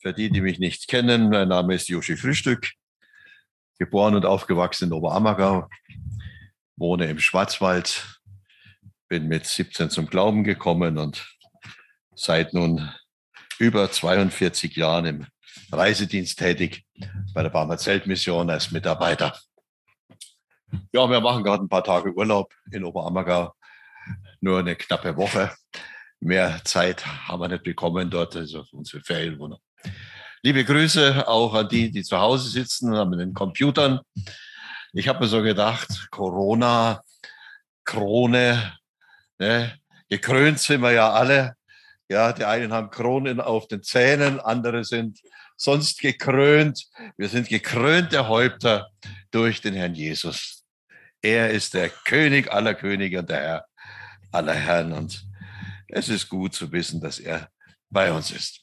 Für die, die mich nicht kennen, mein Name ist Joshi Frühstück, geboren und aufgewachsen in Oberammergau, wohne im Schwarzwald, bin mit 17 zum Glauben gekommen und seit nun über 42 Jahren im Reisedienst tätig bei der Barmer Zeltmission als Mitarbeiter. Ja, wir machen gerade ein paar Tage Urlaub in Oberammergau, nur eine knappe Woche. Mehr Zeit haben wir nicht bekommen dort, also unsere Ferienwohnung. Liebe Grüße auch an die, die zu Hause sitzen, an den Computern. Ich habe mir so gedacht, Corona, Krone, ne? Gekrönt sind wir ja alle. Ja, die einen haben Kronen auf den Zähnen, andere sind sonst gekrönt. Wir sind gekrönte Häupter durch den Herrn Jesus. Er ist der König aller Könige und der Herr aller Herren. Und es ist gut zu wissen, dass er bei uns ist.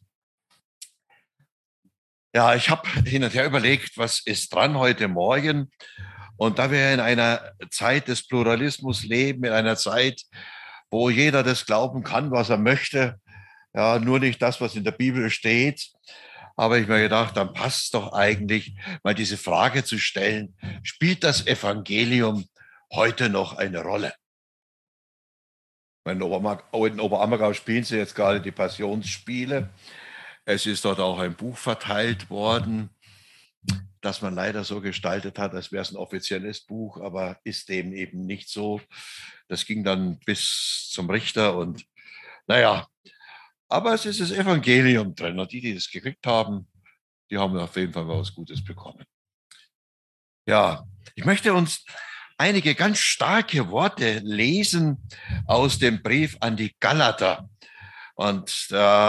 Ja, ich habe hin und her überlegt, was ist dran heute Morgen? Und da wir in einer Zeit des Pluralismus leben, in einer Zeit, wo jeder das glauben kann, was er möchte, ja, nur nicht das, was in der Bibel steht, habe ich mir gedacht, dann passt doch eigentlich mal diese Frage zu stellen, spielt das Evangelium heute noch eine Rolle? In Oberammergau spielen sie jetzt gerade die Passionsspiele. Es ist dort auch ein Buch verteilt worden, das man leider so gestaltet hat, als wäre es ein offizielles Buch, aber ist dem eben nicht so. Das ging dann bis zum Richter und naja, aber es ist das Evangelium drin und die das gekriegt haben, die haben auf jeden Fall was Gutes bekommen. Ja, ich möchte uns einige ganz starke Worte lesen aus dem Brief an die Galater. Und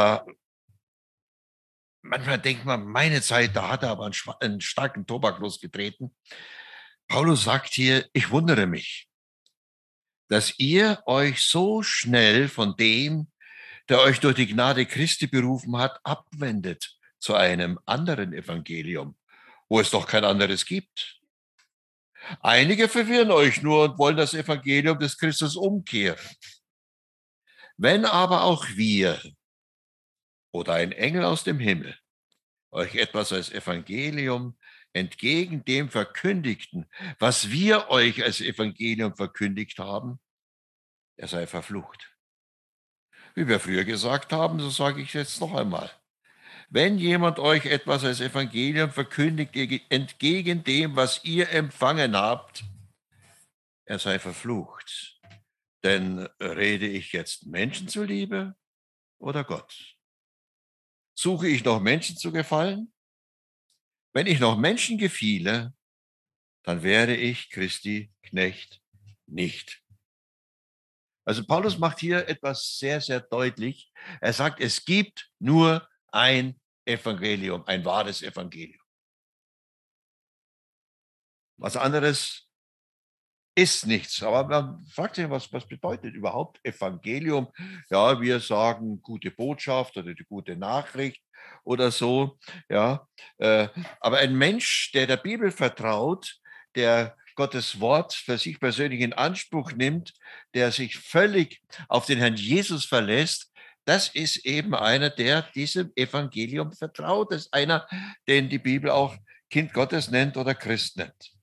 manchmal denkt man, meine Zeit, da hat er aber einen starken Tobak losgetreten. Paulus sagt hier, ich wundere mich, dass ihr euch so schnell von dem, der euch durch die Gnade Christi berufen hat, abwendet zu einem anderen Evangelium, wo es doch kein anderes gibt. Einige verwirren euch nur und wollen das Evangelium des Christus umkehren. Wenn aber auch wir oder ein Engel aus dem Himmel euch etwas als Evangelium entgegen dem verkündigten, was wir euch als Evangelium verkündigt haben, er sei verflucht. Wie wir früher gesagt haben, so sage ich jetzt noch einmal. Wenn jemand euch etwas als Evangelium verkündigt, entgegen dem, was ihr empfangen habt, er sei verflucht. Denn rede ich jetzt Menschen zuliebe oder Gott? Suche ich noch Menschen zu gefallen? Wenn ich noch Menschen gefiele, dann wäre ich Christi Knecht nicht. Also Paulus macht hier etwas sehr, sehr deutlich. Er sagt, es gibt nur ein Evangelium, ein wahres Evangelium. Was anderes ist nichts. Aber man fragt sich, was bedeutet überhaupt Evangelium? Ja, wir sagen gute Botschaft oder die gute Nachricht oder so. Ja, aber ein Mensch, der der Bibel vertraut, der Gottes Wort für sich persönlich in Anspruch nimmt, der sich völlig auf den Herrn Jesus verlässt, das ist eben einer, der diesem Evangelium vertraut. Das ist einer, den die Bibel auch Kind Gottes nennt oder Christ nennt.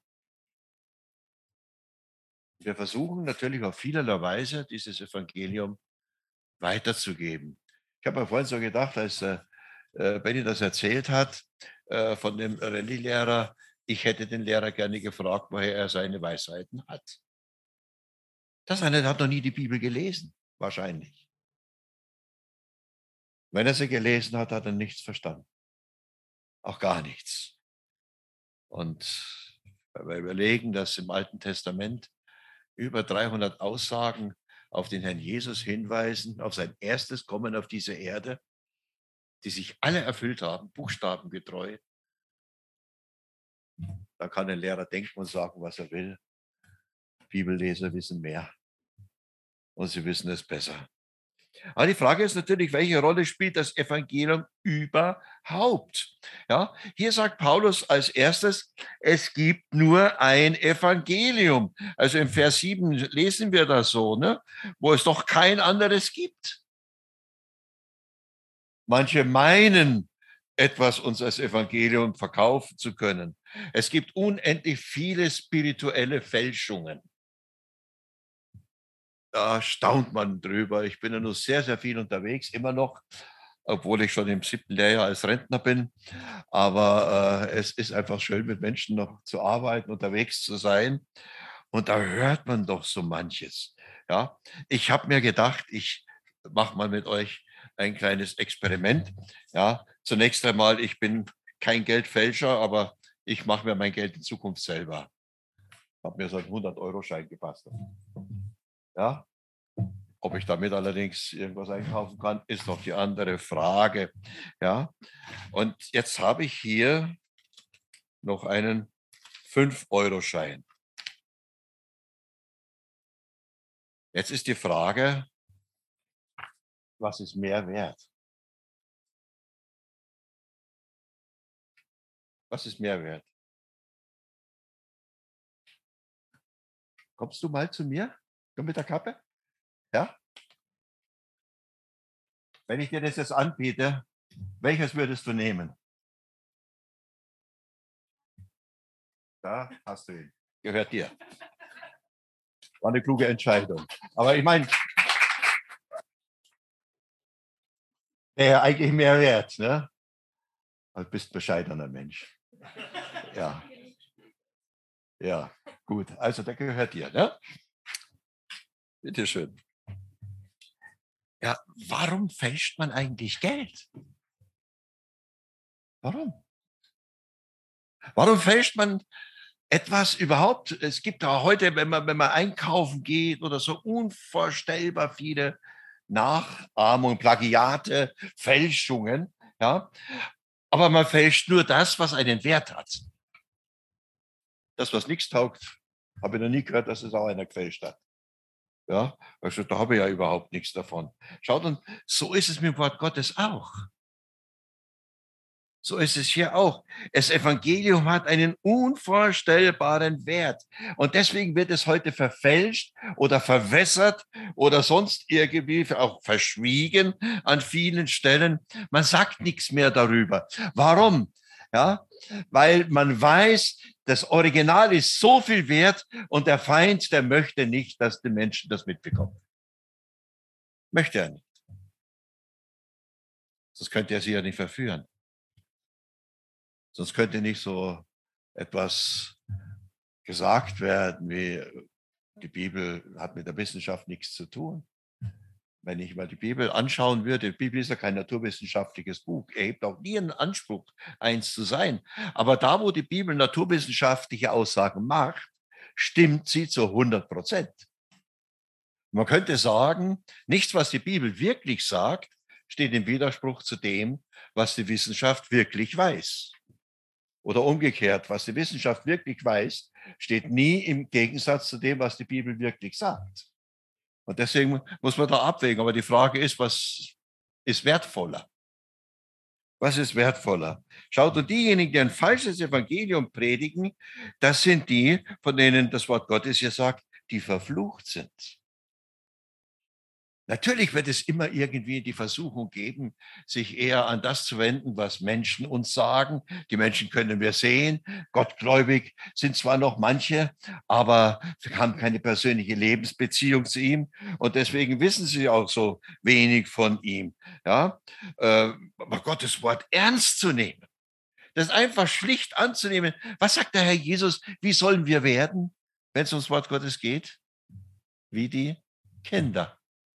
Wir versuchen natürlich auf vielerlei Weise, dieses Evangelium weiterzugeben. Ich habe mir vorhin so gedacht, als Benny das erzählt hat, von dem Rallye-Lehrer, ich hätte den Lehrer gerne gefragt, woher er seine Weisheiten hat. Das eine hat noch nie die Bibel gelesen, wahrscheinlich. Wenn er sie gelesen hat, hat er nichts verstanden. Auch gar nichts. Und wenn wir überlegen, dass im Alten Testament über 300 Aussagen auf den Herrn Jesus hinweisen, auf sein erstes Kommen auf diese Erde, die sich alle erfüllt haben, buchstabengetreu. Da kann ein Lehrer denken und sagen, was er will. Bibelleser wissen mehr und sie wissen es besser. Aber die Frage ist natürlich, welche Rolle spielt das Evangelium überhaupt? Ja, hier sagt Paulus als erstes, es gibt nur ein Evangelium. Also im Vers 7 lesen wir das so, ne? Wo es doch kein anderes gibt. Manche meinen, etwas uns als Evangelium verkaufen zu können. Es gibt unendlich viele spirituelle Fälschungen. Da staunt man drüber. Ich bin ja nur sehr, sehr viel unterwegs, immer noch, obwohl ich schon im 7. Lehrjahr als Rentner bin. Aber es ist einfach schön, mit Menschen noch zu arbeiten, unterwegs zu sein. Und da hört man doch so manches. Ja, ich habe mir gedacht, ich mache mal mit euch ein kleines Experiment. Ja, zunächst einmal, ich bin kein Geldfälscher, aber ich mache mir mein Geld in Zukunft selber. Ich habe mir so einen 100-Euro-Schein gebastelt. Ja, ob ich damit allerdings irgendwas einkaufen kann, ist noch die andere Frage. Ja, und jetzt habe ich hier noch einen 5-Euro-Schein. Jetzt ist die Frage, was ist mehr wert? Was ist mehr wert? Kommst du mal zu mir? Du mit der Kappe? Ja? Wenn ich dir das jetzt anbiete, welches würdest du nehmen? Da hast du ihn. Gehört dir. War eine kluge Entscheidung. Aber ich meine, der eigentlich mehr wert, ne? Du bist bescheidener Mensch. Ja. Ja, gut. Also der gehört dir, ne? Bitte schön. Ja, warum fälscht man eigentlich Geld? Warum? Warum fälscht man etwas überhaupt? Es gibt da heute, wenn man einkaufen geht oder so, unvorstellbar viele Nachahmungen, Plagiate, Fälschungen. Ja? Aber man fälscht nur das, was einen Wert hat. Das, was nichts taugt, habe ich noch nie gehört, dass es auch einer gefälscht hat. Ja, also da habe ich ja überhaupt nichts davon. Schaut, und so ist es mit dem Wort Gottes auch. So ist es hier auch. Das Evangelium hat einen unvorstellbaren Wert. Und deswegen wird es heute verfälscht oder verwässert oder sonst irgendwie auch verschwiegen an vielen Stellen. Man sagt nichts mehr darüber. Warum? Ja, weil man weiß, das Original ist so viel wert und der Feind, der möchte nicht, dass die Menschen das mitbekommen. Möchte er nicht. Sonst könnte er sie ja nicht verführen. Sonst könnte nicht so etwas gesagt werden, wie die Bibel hat mit der Wissenschaft nichts zu tun. Wenn ich mal die Bibel anschauen würde, die Bibel ist ja kein naturwissenschaftliches Buch, erhebt auch nie einen Anspruch, eins zu sein. Aber da, wo die Bibel naturwissenschaftliche Aussagen macht, stimmt sie zu 100%. Man könnte sagen, nichts, was die Bibel wirklich sagt, steht im Widerspruch zu dem, was die Wissenschaft wirklich weiß. Oder umgekehrt, was die Wissenschaft wirklich weiß, steht nie im Gegensatz zu dem, was die Bibel wirklich sagt. Und deswegen muss man da abwägen. Aber die Frage ist, was ist wertvoller? Was ist wertvoller? Schaut, und diejenigen, die ein falsches Evangelium predigen, das sind die, von denen das Wort Gottes ja sagt, die verflucht sind. Natürlich wird es immer irgendwie die Versuchung geben, sich eher an das zu wenden, was Menschen uns sagen. Die Menschen können wir sehen. Gottgläubig sind zwar noch manche, aber sie haben keine persönliche Lebensbeziehung zu ihm. Und deswegen wissen sie auch so wenig von ihm. Ja? Aber Gottes Wort ernst zu nehmen, das einfach schlicht anzunehmen. Was sagt der Herr Jesus? Wie sollen wir werden, wenn es ums Wort Gottes geht? Wie die Kinder.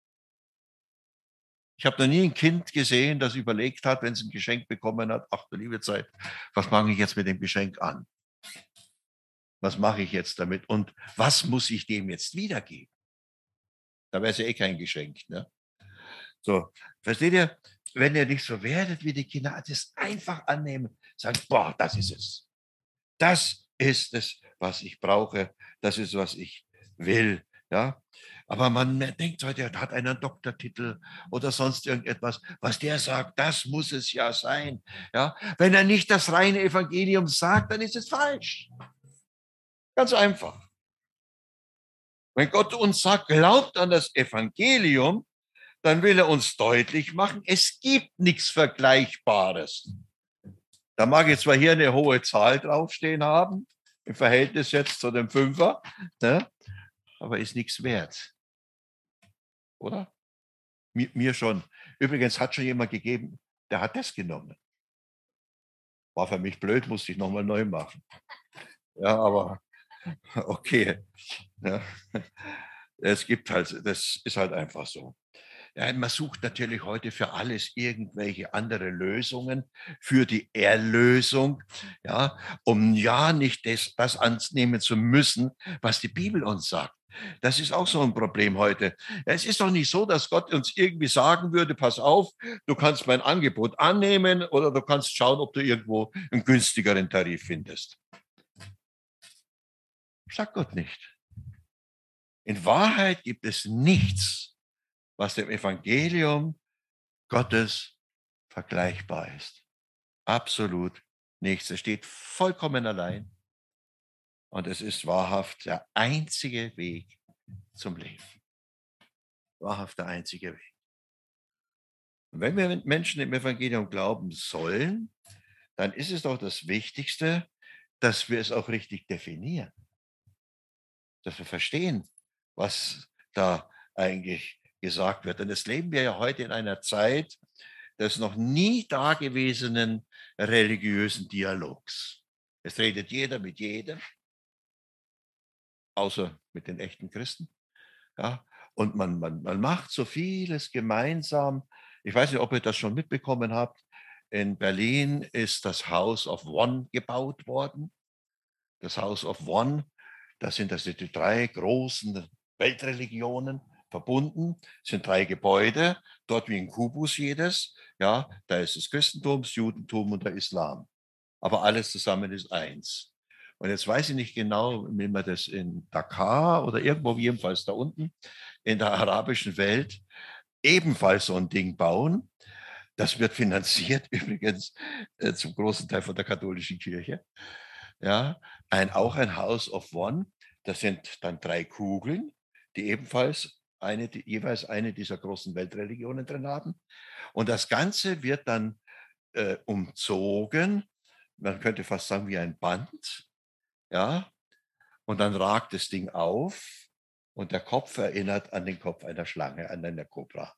Ich habe noch nie ein Kind gesehen, das überlegt hat, wenn es ein Geschenk bekommen hat, ach du liebe Zeit, was mache ich jetzt mit dem Geschenk an? Was mache ich jetzt damit? Und was muss ich dem jetzt wiedergeben? Da wäre es ja eh kein Geschenk. Ne? So, versteht ihr? Wenn ihr nicht so werdet wie die Kinder, das einfach annehmen, sagen, boah, das ist es. Das ist es, was ich brauche. Das ist, was ich will. Ja, aber man denkt heute, er hat einen Doktortitel oder sonst irgendetwas. Was der sagt, das muss es ja sein. Ja, wenn er nicht das reine Evangelium sagt, dann ist es falsch. Ganz einfach. Wenn Gott uns sagt, glaubt an das Evangelium, dann will er uns deutlich machen, es gibt nichts Vergleichbares. Da mag ich zwar hier eine hohe Zahl draufstehen haben, im Verhältnis jetzt zu dem Fünfer, ne? Aber ist nichts wert, oder? Mir schon. Übrigens hat schon jemand gegeben, der hat das genommen. War für mich blöd, musste ich nochmal neu machen. Ja, aber okay. Ja. Es gibt halt, das ist halt einfach so. Ja, man sucht natürlich heute für alles irgendwelche andere Lösungen für die Erlösung, ja, um ja nicht das annehmen zu müssen, was die Bibel uns sagt. Das ist auch so ein Problem heute. Ja, es ist doch nicht so, dass Gott uns irgendwie sagen würde, pass auf, du kannst mein Angebot annehmen oder du kannst schauen, ob du irgendwo einen günstigeren Tarif findest. Sagt Gott nicht. In Wahrheit gibt es nichts, was dem Evangelium Gottes vergleichbar ist. Absolut nichts. Es steht vollkommen allein und es ist wahrhaft der einzige Weg zum Leben. Wahrhaft der einzige Weg. Und wenn wir Menschen im Evangelium glauben sollen, dann ist es doch das Wichtigste, dass wir es auch richtig definieren, dass wir verstehen, was da eigentlich gesagt wird. Denn das leben wir ja heute in einer Zeit des noch nie dagewesenen religiösen Dialogs. Es redet jeder mit jedem, außer mit den echten Christen. Ja? Und man macht so vieles gemeinsam. Ich weiß nicht, ob ihr das schon mitbekommen habt. In Berlin ist das House of One gebaut worden. Das House of One, das sind also die drei großen Weltreligionen verbunden, das sind drei Gebäude, dort wie ein Kubus jedes. Ja, da ist das Christentum, das Judentum und der Islam. Aber alles zusammen ist eins. Und jetzt weiß ich nicht genau, wie man das in Dakar oder irgendwo jedenfalls da unten in der arabischen Welt ebenfalls so ein Ding bauen. Das wird finanziert übrigens zum großen Teil von der katholischen Kirche. Ja, auch ein House of One. Das sind dann drei Kugeln, die ebenfalls jeweils eine dieser großen Weltreligionen drin haben. Und das Ganze wird dann umzogen. Man könnte fast sagen wie ein Band. Ja, und dann ragt das Ding auf und der Kopf erinnert an den Kopf einer Schlange, an einer Kobra.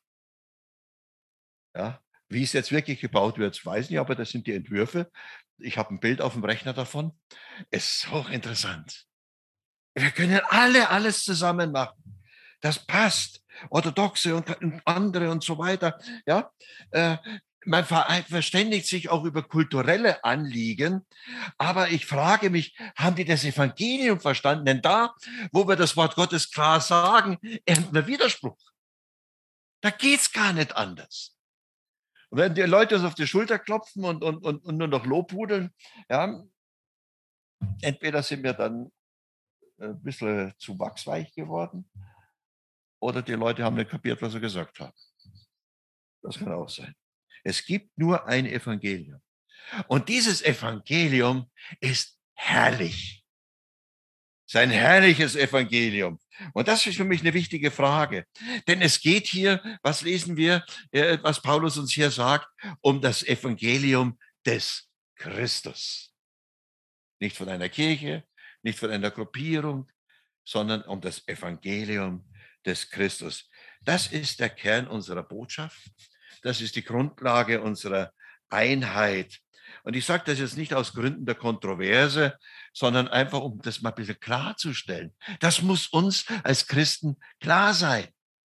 Ja, wie es jetzt wirklich gebaut wird, weiß ich nicht, aber das sind die Entwürfe. Ich habe ein Bild auf dem Rechner davon. Es ist hochinteressant. Wir können alle alles zusammen machen. Das passt. Orthodoxe und andere und so weiter. Ja, äh, man verständigt sich auch über kulturelle Anliegen. Aber ich frage mich, haben die das Evangelium verstanden? Denn da, wo wir das Wort Gottes klar sagen, ernten wir Widerspruch. Da geht's gar nicht anders. Und wenn die Leute uns auf die Schulter klopfen und nur noch Lobhudeln, ja, entweder sind wir dann ein bisschen zu wachsweich geworden oder die Leute haben nicht kapiert, was sie gesagt haben. Das kann auch sein. Es gibt nur ein Evangelium. Und dieses Evangelium ist herrlich. Es ist ein herrliches Evangelium. Und das ist für mich eine wichtige Frage. Denn es geht hier, was lesen wir, was Paulus uns hier sagt, um das Evangelium des Christus. Nicht von einer Kirche, nicht von einer Gruppierung, sondern um das Evangelium des Christus. Das ist der Kern unserer Botschaft. Das ist die Grundlage unserer Einheit. Und ich sage das jetzt nicht aus Gründen der Kontroverse, sondern einfach, um das mal ein bisschen klarzustellen. Das muss uns als Christen klar sein.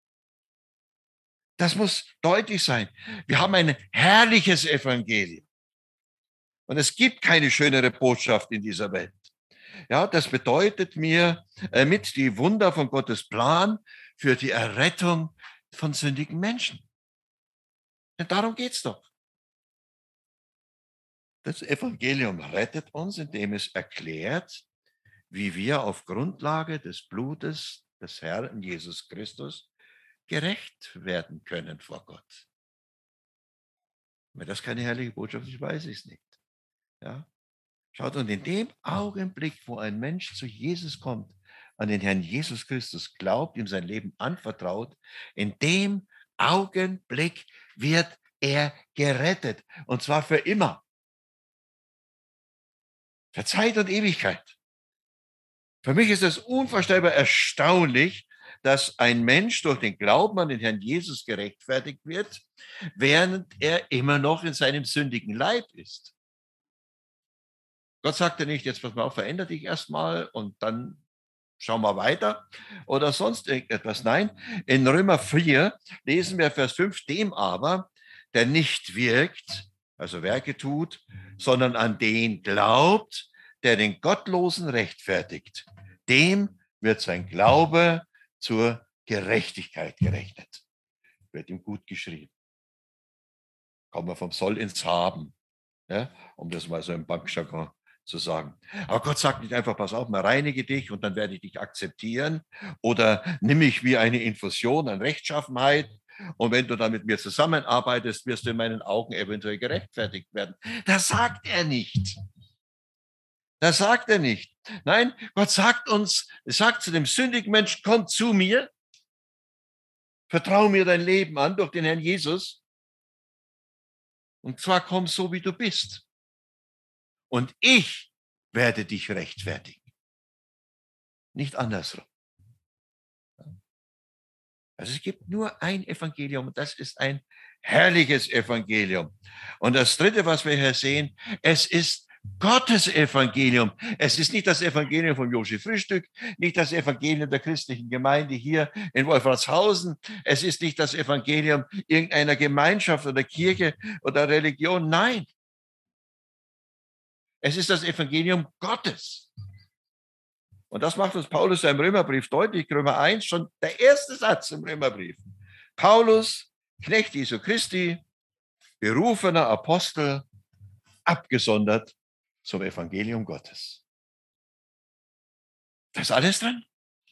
Das muss deutlich sein. Wir haben ein herrliches Evangelium. Und es gibt keine schönere Botschaft in dieser Welt. Ja, das bedeutet mir mit die Wunder von Gottes Plan für die Errettung von sündigen Menschen. Denn darum geht's doch. Das Evangelium rettet uns, indem es erklärt, wie wir auf Grundlage des Blutes des Herrn Jesus Christus gerecht werden können vor Gott. Wenn das keine herrliche Botschaft ist, weiß ich es nicht. Ja? Schaut, und in dem Augenblick, wo ein Mensch zu Jesus kommt, an den Herrn Jesus Christus glaubt, ihm sein Leben anvertraut, in dem Augenblick wird er gerettet. Und zwar für immer. Für Zeit und Ewigkeit. Für mich ist es unvorstellbar erstaunlich, dass ein Mensch durch den Glauben an den Herrn Jesus gerechtfertigt wird, während er immer noch in seinem sündigen Leib ist. Gott sagte nicht, jetzt pass mal auf, verändere dich erstmal und dann schauen wir weiter oder sonst irgendetwas. Nein, in Römer 4 lesen wir Vers 5, dem aber, der nicht wirkt, also Werke tut, sondern an den glaubt, der den Gottlosen rechtfertigt. Dem wird sein Glaube zur Gerechtigkeit gerechnet. Wird ihm gut geschrieben. Kommen wir vom Soll ins Haben, ja, um das mal so im Bankjargon zu sagen. Aber Gott sagt nicht einfach, pass auf, mal reinige dich und dann werde ich dich akzeptieren oder nimm mich wie eine Infusion an Rechtschaffenheit und wenn du dann mit mir zusammenarbeitest, wirst du in meinen Augen eventuell gerechtfertigt werden. Das sagt er nicht. Das sagt er nicht. Nein, Gott sagt uns, er sagt zu dem sündigen Menschen, komm zu mir, vertraue mir dein Leben an durch den Herrn Jesus und zwar komm so, wie du bist. Und ich werde dich rechtfertigen. Nicht andersrum. Also es gibt nur ein Evangelium und das ist ein herrliches Evangelium. Und das Dritte, was wir hier sehen, es ist Gottes Evangelium. Es ist nicht das Evangelium von Joshi Frühstück, nicht das Evangelium der christlichen Gemeinde hier in Wolfratshausen. Es ist nicht das Evangelium irgendeiner Gemeinschaft oder Kirche oder Religion. Nein, es ist das Evangelium Gottes. Und das macht uns Paulus im Römerbrief deutlich, Römer 1, schon der erste Satz im Römerbrief. Paulus, Knecht Jesu Christi, berufener Apostel, abgesondert zum Evangelium Gottes. Da ist alles drin.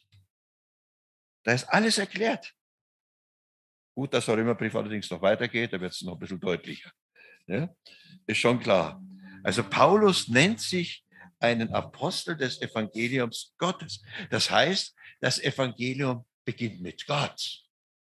Da ist alles erklärt. Gut, dass der Römerbrief allerdings noch weitergeht, da wird es noch ein bisschen deutlicher. Ja? Ist schon klar. Also Paulus nennt sich einen Apostel des Evangeliums Gottes. Das heißt, das Evangelium beginnt mit Gott.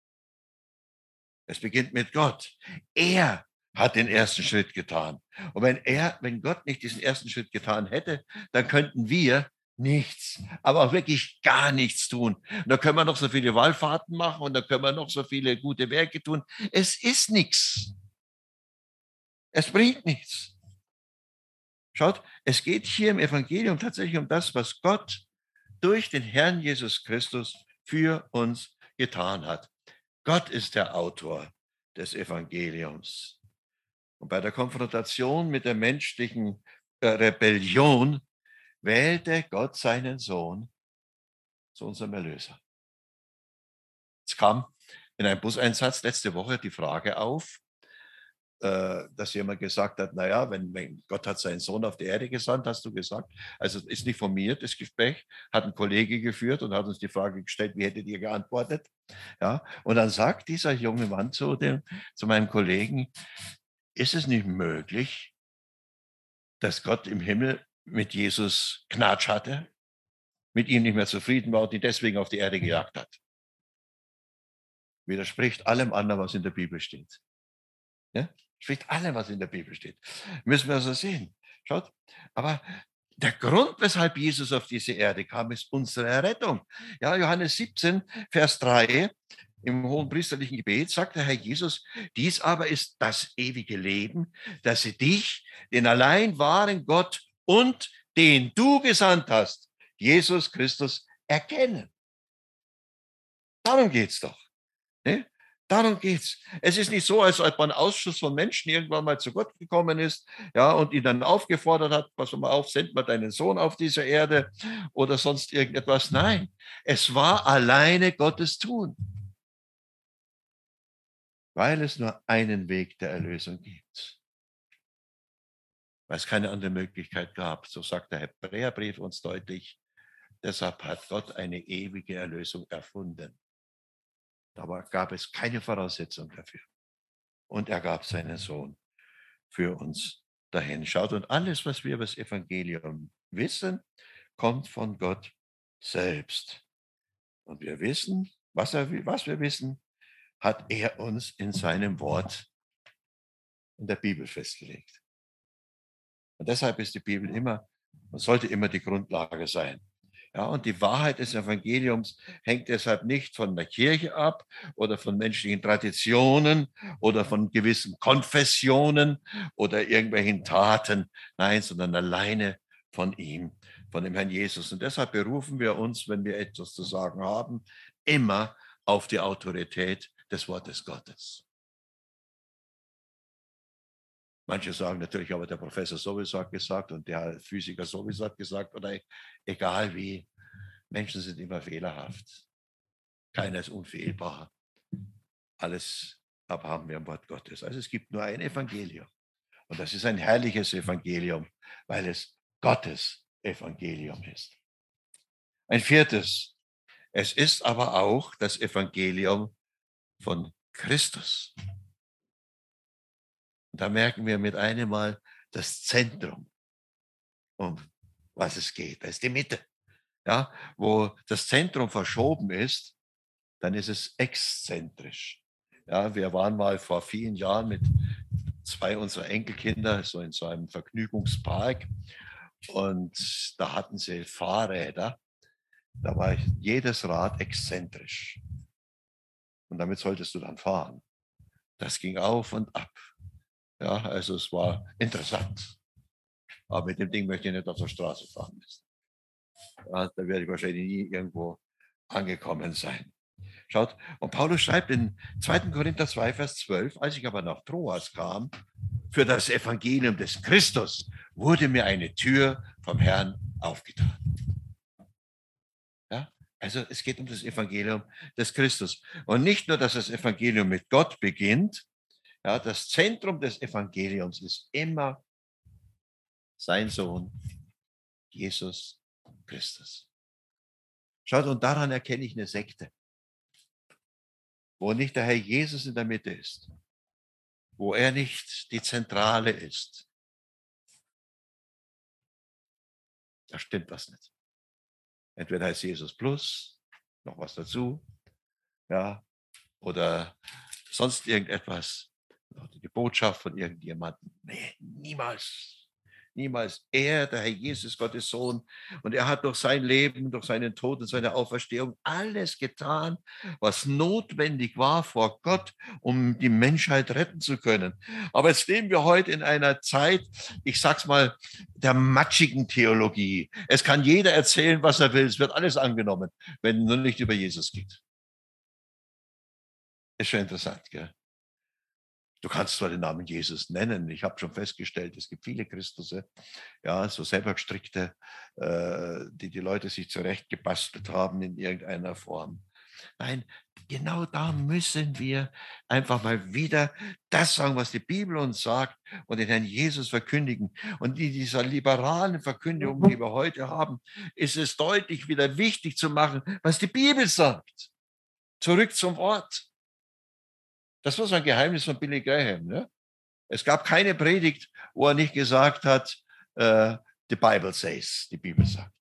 Es beginnt mit Gott. Er hat den ersten Schritt getan. Und wenn Gott nicht diesen ersten Schritt getan hätte, dann könnten wir nichts, aber auch wirklich gar nichts tun. Und da können wir noch so viele Wallfahrten machen und da können wir noch so viele gute Werke tun. Es ist nichts. Es bringt nichts. Schaut, es geht hier im Evangelium tatsächlich um das, was Gott durch den Herrn Jesus Christus für uns getan hat. Gott ist der Autor des Evangeliums. Und bei der Konfrontation mit der menschlichen Rebellion wählte Gott seinen Sohn zu unserem Erlöser. Es kam in einem Buseinsatz letzte Woche die Frage auf, dass jemand gesagt hat, naja, wenn Gott hat seinen Sohn auf die Erde gesandt, hast du gesagt, also ist nicht von mir das Gespräch, hat ein Kollege geführt und hat uns die Frage gestellt, wie hättet ihr geantwortet? Ja, und dann sagt dieser junge Mann zu meinem Kollegen, ist es nicht möglich, dass Gott im Himmel mit Jesus Knatsch hatte, mit ihm nicht mehr zufrieden war und ihn deswegen auf die Erde gejagt hat? Widerspricht allem anderen, was in der Bibel steht. Ja? Spricht allem, was in der Bibel steht. Müssen wir also sehen. Schaut, aber der Grund, weshalb Jesus auf diese Erde kam, ist unsere Errettung. Ja, Johannes 17, Vers 3, im hohen priesterlichen Gebet sagt der Herr Jesus, dies aber ist das ewige Leben, dass sie dich, den allein wahren Gott und den du gesandt hast, Jesus Christus, erkennen. Darum geht's doch. Ne? Darum geht's. Es ist nicht so, als ob ein Ausschuss von Menschen irgendwann mal zu Gott gekommen ist, ja, und ihn dann aufgefordert hat, pass mal auf, send mal deinen Sohn auf diese Erde oder sonst irgendetwas. Nein, es war alleine Gottes Tun, weil es nur einen Weg der Erlösung gibt. Weil es keine andere Möglichkeit gab. So sagt der Hebräerbrief uns deutlich. Deshalb hat Gott eine ewige Erlösung erfunden. Aber gab es keine Voraussetzung dafür. Und er gab seinen Sohn für uns dahin. Schaut, und alles, was wir über das Evangelium wissen, kommt von Gott selbst. Und wir wissen, was wir wissen, hat er uns in seinem Wort in der Bibel festgelegt. Und deshalb ist die Bibel immer und sollte immer die Grundlage sein. Ja, und die Wahrheit des Evangeliums hängt deshalb nicht von der Kirche ab oder von menschlichen Traditionen oder von gewissen Konfessionen oder irgendwelchen Taten, nein, sondern alleine von ihm, von dem Herrn Jesus. Und deshalb berufen wir uns, wenn wir etwas zu sagen haben, immer auf die Autorität des Wortes Gottes. Manche sagen natürlich, aber der Professor sowieso hat gesagt und der Physiker sowieso hat gesagt oder egal wie. Menschen sind immer fehlerhaft. Keiner ist unfehlbar. Alles aber haben wir im Wort Gottes. Also es gibt nur ein Evangelium. Und das ist ein herrliches Evangelium, weil es Gottes Evangelium ist. Ein viertes. Es ist aber auch das Evangelium von Christus. Und da merken wir mit einem Mal das Zentrum, um was es geht. Das ist die Mitte. Ja, wo das Zentrum verschoben ist, dann ist es exzentrisch. Ja, wir waren mal vor vielen Jahren mit zwei unserer Enkelkinder so in so einem Vergnügungspark und da hatten sie Fahrräder. Da war jedes Rad exzentrisch und damit solltest du dann fahren. Das ging auf und ab. Ja, also es war interessant. Aber mit dem Ding möchte ich nicht auf der Straße fahren müssen. Ja, da werde ich wahrscheinlich nie irgendwo angekommen sein. Schaut, und Paulus schreibt in 2. Korinther 2, Vers 12, als ich aber nach Troas kam, für das Evangelium des Christus wurde mir eine Tür vom Herrn aufgetan. Ja? Also es geht um das Evangelium des Christus. Und nicht nur, dass das Evangelium mit Gott beginnt, ja, das Zentrum des Evangeliums ist immer sein Sohn, Jesus Christus. Schaut, und daran erkenne ich eine Sekte, wo nicht der Herr Jesus in der Mitte ist, wo er nicht die Zentrale ist. Da stimmt was nicht. Entweder heißt Jesus plus, noch was dazu, ja, oder sonst irgendetwas, die Botschaft von irgendjemandem. Nee, niemals. Niemals. Er, der Herr Jesus, Gottes Sohn, und er hat durch sein Leben, durch seinen Tod und seine Auferstehung alles getan, was notwendig war vor Gott, um die Menschheit retten zu können. Aber jetzt leben wir heute in einer Zeit, ich sag's mal, der matschigen Theologie. Es kann jeder erzählen, was er will. Es wird alles angenommen, wenn nur nicht über Jesus geht. Ist schon interessant, gell? Du kannst zwar den Namen Jesus nennen. Ich habe schon festgestellt, es gibt viele Christusse, ja, so selber gestrickte, die Leute sich zurechtgebastelt haben in irgendeiner Form. Nein, genau da müssen wir einfach mal wieder das sagen, was die Bibel uns sagt und den Herrn Jesus verkündigen. Und in dieser liberalen Verkündigung, die wir heute haben, ist es deutlich wieder wichtig zu machen, was die Bibel sagt. Zurück zum Wort. Das war so ein Geheimnis von Billy Graham. Ne? Es gab keine Predigt, wo er nicht gesagt hat, the Bible says, die Bibel sagt.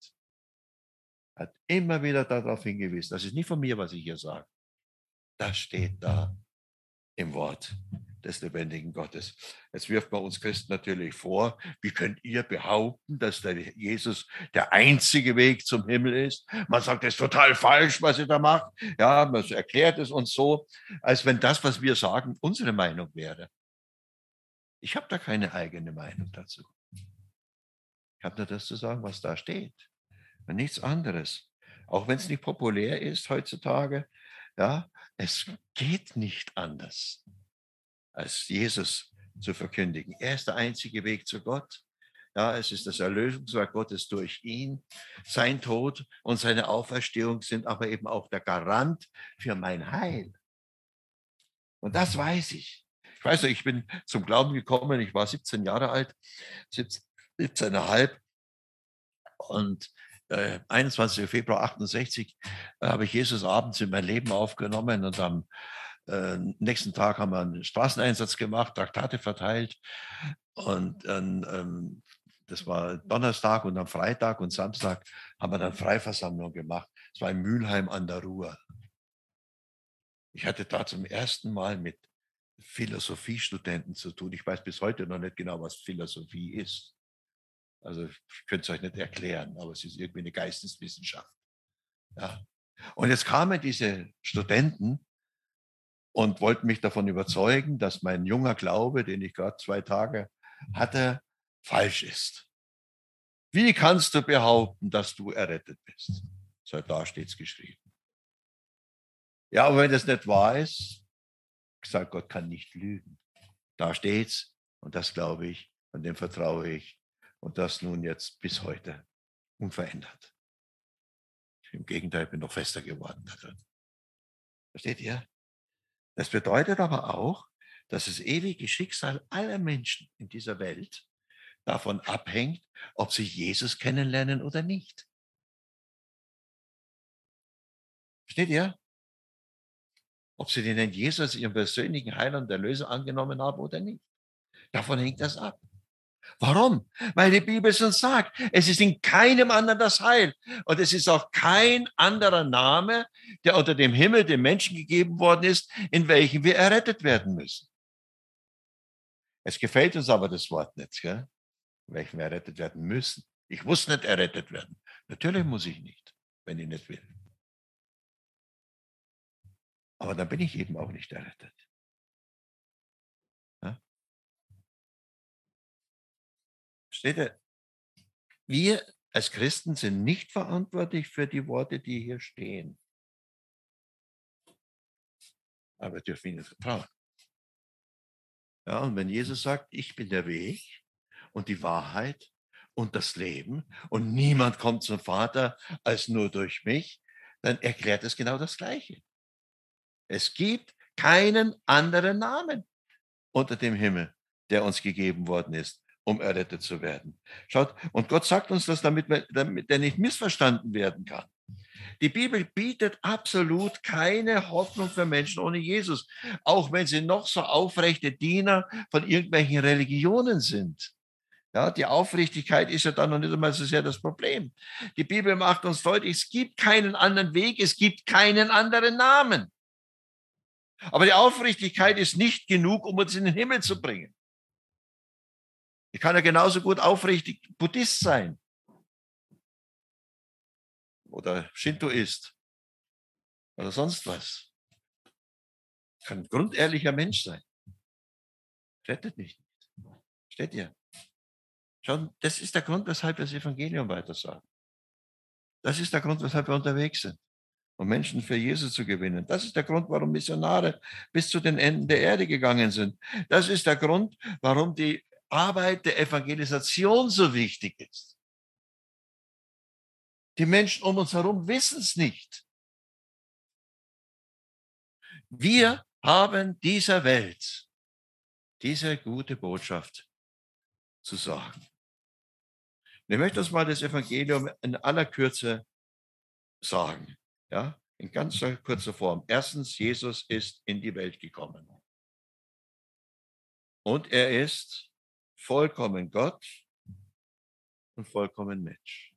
Er hat immer wieder darauf hingewiesen. Das ist nicht von mir, was ich hier sage. Das steht da im Wort des lebendigen Gottes. Jetzt wirft man uns Christen natürlich vor, wie könnt ihr behaupten, dass der Jesus der einzige Weg zum Himmel ist? Man sagt, es ist total falsch, was ihr da macht. Ja, man erklärt es uns so, als wenn das, was wir sagen, unsere Meinung wäre. Ich habe da keine eigene Meinung dazu. Ich habe nur das zu sagen, was da steht. Und nichts anderes. Auch wenn es nicht populär ist heutzutage, ja, es geht nicht anders, als Jesus zu verkündigen. Er ist der einzige Weg zu Gott. Ja, es ist das Erlösungswerk Gottes durch ihn. Sein Tod und seine Auferstehung sind aber eben auch der Garant für mein Heil. Und das weiß ich. Ich weiß nicht, ich bin zum Glauben gekommen, ich war 17 Jahre alt, 17,5 und 21. Februar 68 habe ich Jesus abends in mein Leben aufgenommen und am nächsten Tag haben wir einen Straßeneinsatz gemacht, Traktate verteilt und dann, das war Donnerstag und am Freitag und Samstag haben wir dann Freiversammlung gemacht. Es war in Mülheim an der Ruhr. Ich hatte da zum ersten Mal mit Philosophiestudenten zu tun. Ich weiß bis heute noch nicht genau, was Philosophie ist. Also ich könnte es euch nicht erklären, aber es ist irgendwie eine Geisteswissenschaft. Ja. Und jetzt kamen diese Studenten und wollten mich davon überzeugen, dass mein junger Glaube, den ich gerade 2 Tage hatte, falsch ist. Wie kannst du behaupten, dass du errettet bist? So, da steht es geschrieben. Ja, aber wenn das nicht wahr ist, gesagt, Gott kann nicht lügen. Da steht's und das glaube ich und dem vertraue ich und das nun jetzt bis heute unverändert. Im Gegenteil, ich bin noch fester geworden da drin. Versteht ihr? Das bedeutet aber auch, dass das ewige Schicksal aller Menschen in dieser Welt davon abhängt, ob sie Jesus kennenlernen oder nicht. Versteht ihr? Ob sie den Herrn Jesus als ihren persönlichen Heiland und Erlöser angenommen haben oder nicht. Davon hängt das ab. Warum? Weil die Bibel es uns sagt, es ist in keinem anderen das Heil. Und es ist auch kein anderer Name, der unter dem Himmel den Menschen gegeben worden ist, in welchem wir errettet werden müssen. Es gefällt uns aber das Wort nicht, gell? In welchem wir errettet werden müssen. Ich muss nicht errettet werden. Natürlich muss ich nicht, wenn ich nicht will. Aber dann bin ich eben auch nicht errettet. Ja? Versteht ihr? Wir als Christen sind nicht verantwortlich für die Worte, die hier stehen. Aber wir dürfen ihnen vertrauen. Ja, und wenn Jesus sagt, ich bin der Weg und die Wahrheit und das Leben und niemand kommt zum Vater als nur durch mich, dann erklärt es genau das Gleiche. Es gibt keinen anderen Namen unter dem Himmel, der uns gegeben worden ist, um errettet zu werden. Schaut, und Gott sagt uns das, damit er nicht missverstanden werden kann. Die Bibel bietet absolut keine Hoffnung für Menschen ohne Jesus, auch wenn sie noch so aufrechte Diener von irgendwelchen Religionen sind. Ja, die Aufrichtigkeit ist ja dann noch nicht einmal so sehr das Problem. Die Bibel macht uns deutlich, es gibt keinen anderen Weg, es gibt keinen anderen Namen. Aber die Aufrichtigkeit ist nicht genug, um uns in den Himmel zu bringen. Ich kann ja genauso gut aufrichtig Buddhist sein oder Shintoist oder sonst was. Ich kann ein grundehrlicher Mensch sein. Rettet mich nicht. Steht ihr? Schon, das ist der Grund, weshalb wir das Evangelium weitersagen. Das ist der Grund, weshalb wir unterwegs sind, um Menschen für Jesus zu gewinnen. Das ist der Grund, warum Missionare bis zu den Enden der Erde gegangen sind. Das ist der Grund, warum die Arbeit der Evangelisation so wichtig ist. Die Menschen um uns herum wissen es nicht. Wir haben dieser Welt diese gute Botschaft zu sagen. Ich möchte uns mal das Evangelium in aller Kürze sagen. Ja, in ganz kurzer Form. Erstens, Jesus ist in die Welt gekommen. Und er ist vollkommen Gott und vollkommen Mensch.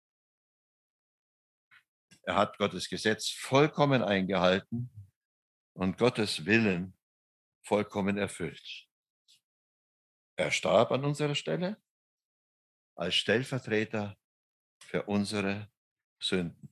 Er hat Gottes Gesetz vollkommen eingehalten und Gottes Willen vollkommen erfüllt. Er starb an unserer Stelle als Stellvertreter für unsere Sünden.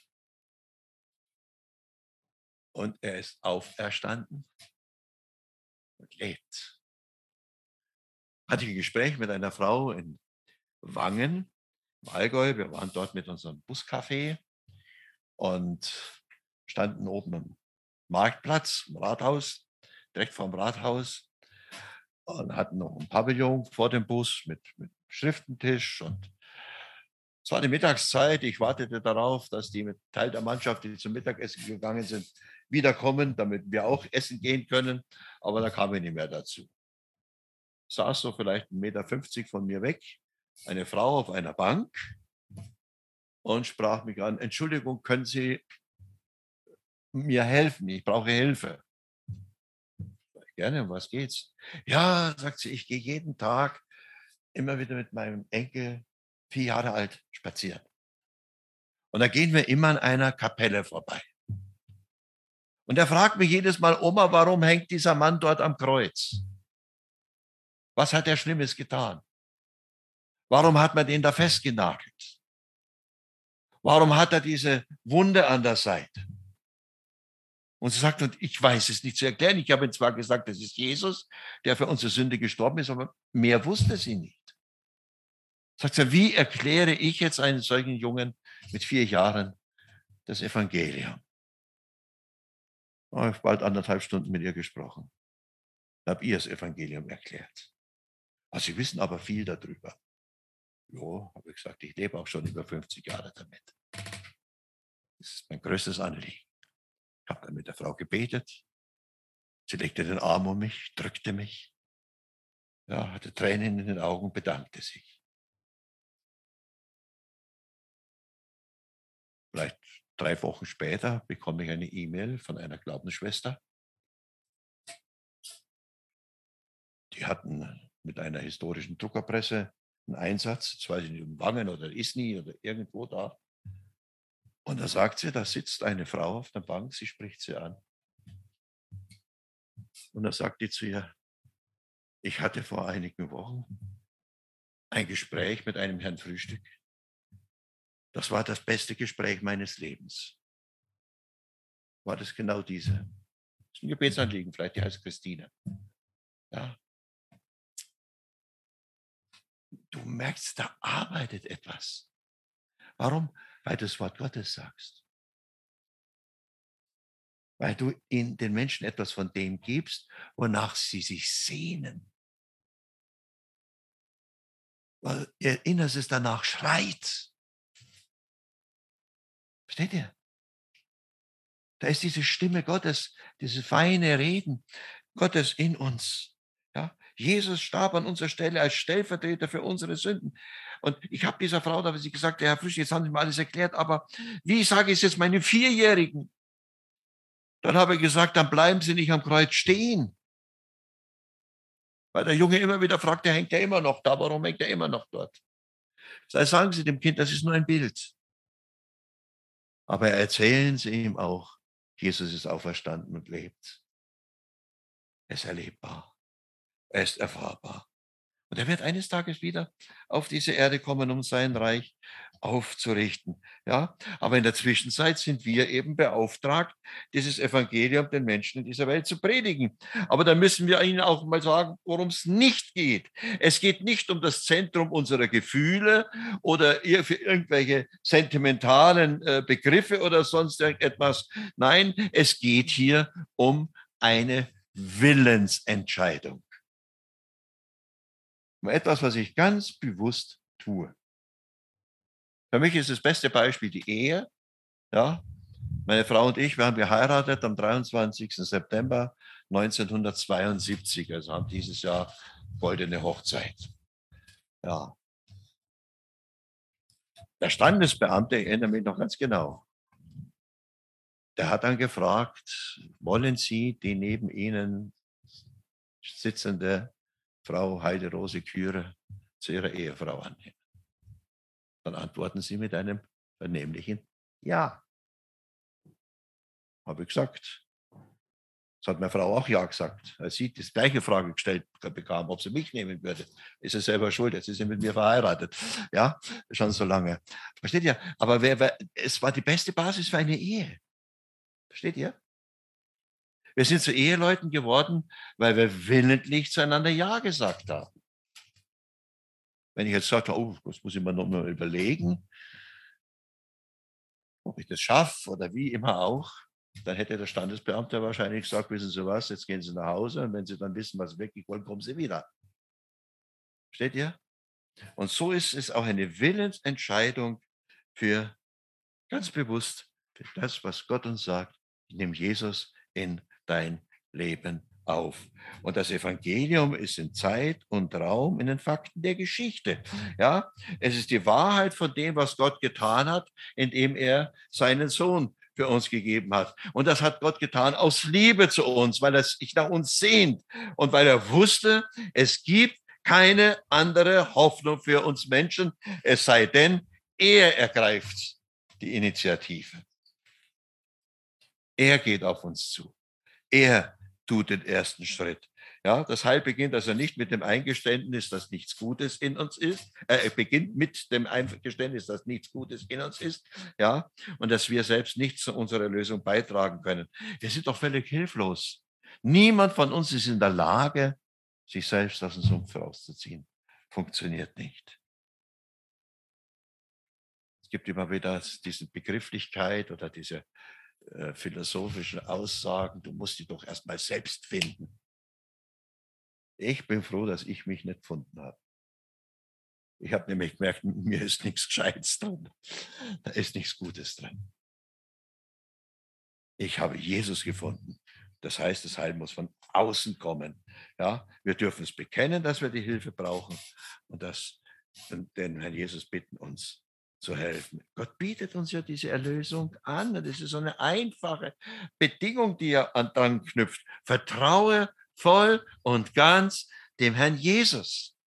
Und er ist auferstanden und lebt. Hatte ich ein Gespräch mit einer Frau in Wangen, im Allgäu. Wir waren dort mit unserem Buscafé und standen oben am Marktplatz, im Rathaus, direkt vorm Rathaus und hatten noch ein Pavillon vor dem Bus mit Schriftentisch. Und es war die Mittagszeit. Ich wartete darauf, dass die mit Teil der Mannschaft, die zum Mittagessen gegangen sind, wiederkommen, damit wir auch essen gehen können. Aber da kam ich nicht mehr dazu. Saß so vielleicht 1,50 Meter von mir weg, eine Frau auf einer Bank und sprach mich an: Entschuldigung, können Sie mir helfen? Ich brauche Hilfe. Gerne, um was geht's? Ja, sagt sie, ich gehe jeden Tag immer wieder mit meinem Enkel, 4 Jahre alt, spazieren. Und da gehen wir immer an einer Kapelle vorbei. Und er fragt mich jedes Mal: Oma, warum hängt dieser Mann dort am Kreuz? Was hat er Schlimmes getan? Warum hat man den da festgenagelt? Warum hat er diese Wunde an der Seite? Und sie sagt, und ich weiß es nicht zu erklären. Ich habe ihm zwar gesagt, das ist Jesus, der für unsere Sünde gestorben ist, aber mehr wusste sie nicht. Sagt sie, wie erkläre ich jetzt einen solchen Jungen mit 4 Jahren das Evangelium? Ich habe bald 1,5 Stunden mit ihr gesprochen. Da habe ihr das Evangelium erklärt. Also Sie wissen aber viel darüber. Ja, habe ich gesagt, ich lebe auch schon über 50 Jahre damit. Das ist mein größtes Anliegen. Ich habe dann mit der Frau gebetet. Sie legte den Arm um mich, drückte mich, ja, hatte Tränen in den Augen, bedankte sich. Vielleicht 3 Wochen später bekomme ich eine E-Mail von einer Glaubensschwester. Die hatten mit einer historischen Druckerpresse einen Einsatz, jetzt weiß ich nicht, in Wangen oder Isny oder irgendwo da. Und da sagt sie, da sitzt eine Frau auf der Bank, sie spricht sie an. Und da sagt die zu ihr, ich hatte vor einigen Wochen ein Gespräch mit einem Herrn Frühstück. Das war das beste Gespräch meines Lebens. War das genau diese? Das ist ein Gebetsanliegen, vielleicht die heißt Christine. Ja. Du merkst, da arbeitet etwas. Warum? Weil du das Wort Gottes sagst. Weil du den Menschen etwas von dem gibst, wonach sie sich sehnen. Weil ihr Innerstes danach schreit. Versteht ihr? Da ist diese Stimme Gottes, dieses feine Reden Gottes in uns. Ja? Jesus starb an unserer Stelle als Stellvertreter für unsere Sünden. Und ich habe dieser Frau, da habe sie gesagt, Herr Frisch, jetzt haben Sie mir alles erklärt, aber wie sage ich es jetzt meinen Vierjährigen? Dann habe ich gesagt, dann bleiben Sie nicht am Kreuz stehen. Weil der Junge immer wieder fragt, der hängt ja immer noch da, warum hängt er immer noch dort? Das heißt, sagen Sie dem Kind, das ist nur ein Bild. Aber erzählen Sie ihm auch, Jesus ist auferstanden und lebt. Er ist erlebbar. Er ist erfahrbar. Und er wird eines Tages wieder auf diese Erde kommen, um sein Reich aufzurichten. Ja, aber in der Zwischenzeit sind wir eben beauftragt, dieses Evangelium den Menschen in dieser Welt zu predigen. Aber da müssen wir ihnen auch mal sagen, worum es nicht geht. Es geht nicht um das Zentrum unserer Gefühle oder für irgendwelche sentimentalen Begriffe oder sonst irgendetwas. Nein, es geht hier um eine Willensentscheidung. Etwas, was ich ganz bewusst tue. Für mich ist das beste Beispiel die Ehe. Ja, meine Frau und ich, wir haben geheiratet am 23. September 1972, also haben dieses Jahr goldene Hochzeit. Ja. Der Standesbeamte, ich erinnere mich noch ganz genau, der hat dann gefragt, wollen Sie die neben Ihnen sitzende Frau Heide-Rose Küre zu Ihrer Ehefrau annehmen? Dann antworten Sie mit einem vernehmlichen Ja. Habe ich gesagt. Das hat meine Frau auch ja gesagt. Als sie die gleiche Frage gestellt bekam, ob sie mich nehmen würde, ist sie selber schuld. Jetzt ist sie mit mir verheiratet. Ja, schon so lange. Versteht ihr? Aber es war die beste Basis für eine Ehe. Versteht ihr? Wir sind zu Eheleuten geworden, weil wir willentlich zueinander Ja gesagt haben. Wenn ich jetzt sage, oh, das muss ich mir noch mal überlegen, ob ich das schaffe oder wie immer auch, dann hätte der Standesbeamte wahrscheinlich gesagt, wissen Sie was, jetzt gehen Sie nach Hause und wenn Sie dann wissen, was Sie wirklich wollen, kommen Sie wieder. Versteht ihr? Und so ist es auch eine Willensentscheidung für ganz bewusst für das, was Gott uns sagt. Nimm Jesus in dein Leben auf. Und das Evangelium ist in Zeit und Raum, in den Fakten der Geschichte. Ja, es ist die Wahrheit von dem, was Gott getan hat, indem er seinen Sohn für uns gegeben hat. Und das hat Gott getan aus Liebe zu uns, weil er sich nach uns sehnt und weil er wusste, es gibt keine andere Hoffnung für uns Menschen, es sei denn, er ergreift die Initiative. Er geht auf uns zu. Er tut den ersten Schritt. Ja, das Heil beginnt also nicht mit dem Eingeständnis, dass nichts Gutes in uns ist. Beginnt mit dem Eingeständnis, dass nichts Gutes in uns ist. Ja, und dass wir selbst nichts zu unserer Lösung beitragen können. Wir sind doch völlig hilflos. Niemand von uns ist in der Lage, sich selbst aus dem Sumpf rauszuziehen. Funktioniert nicht. Es gibt immer wieder diese Begrifflichkeit oder diese philosophischen Aussagen, du musst dich doch erstmal selbst finden. Ich bin froh, dass ich mich nicht gefunden habe. Ich habe nämlich gemerkt, mir ist nichts Gescheites drin. Da ist nichts Gutes drin. Ich habe Jesus gefunden. Das heißt, das Heil muss von außen kommen. Ja, wir dürfen es bekennen, dass wir die Hilfe brauchen und den Herrn Jesus bitten, uns zu helfen. Gott bietet uns ja diese Erlösung an. Das ist so eine einfache Bedingung, die er dran knüpft. Vertraue voll und ganz dem Herrn Jesus.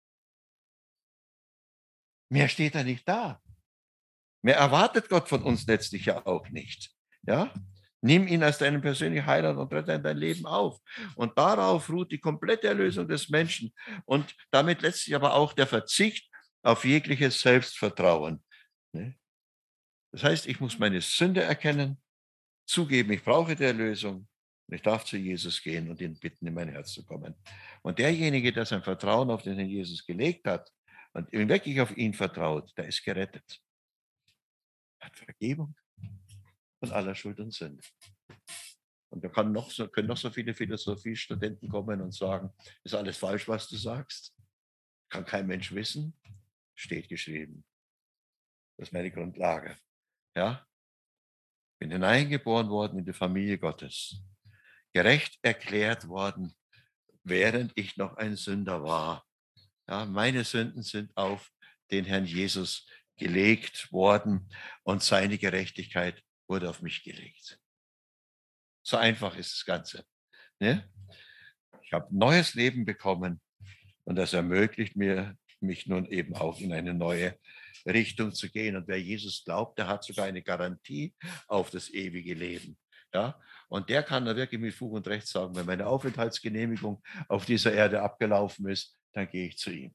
Mehr steht da nicht da. Mehr erwartet Gott von uns letztlich ja auch nicht. Ja? Nimm ihn als deinen persönlichen Heiland und rette dein Leben auf. Und darauf ruht die komplette Erlösung des Menschen und damit letztlich aber auch der Verzicht auf jegliches Selbstvertrauen. Ne? Das heißt, ich muss meine Sünde erkennen, zugeben, ich brauche die Erlösung und ich darf zu Jesus gehen und ihn bitten, in mein Herz zu kommen. Und derjenige, der sein Vertrauen auf den Herrn Jesus gelegt hat und wirklich auf ihn vertraut, der ist gerettet. Hat Vergebung von aller Schuld und Sünde. Und da können noch so viele Philosophiestudenten kommen und sagen, ist alles falsch, was du sagst. Kann kein Mensch wissen. Steht geschrieben. Das ist meine Grundlage. Ja? Bin hineingeboren worden in die Familie Gottes. Gerecht erklärt worden, während ich noch ein Sünder war. Ja, meine Sünden sind auf den Herrn Jesus gelegt worden und seine Gerechtigkeit wurde auf mich gelegt. So einfach ist das Ganze. Ne? Ich habe ein neues Leben bekommen und das ermöglicht mir, mich nun eben auch in eine neue Richtung zu gehen. Und wer Jesus glaubt, der hat sogar eine Garantie auf das ewige Leben. Ja? Und der kann da wirklich mit Fug und Recht sagen, wenn meine Aufenthaltsgenehmigung auf dieser Erde abgelaufen ist, dann gehe ich zu ihm.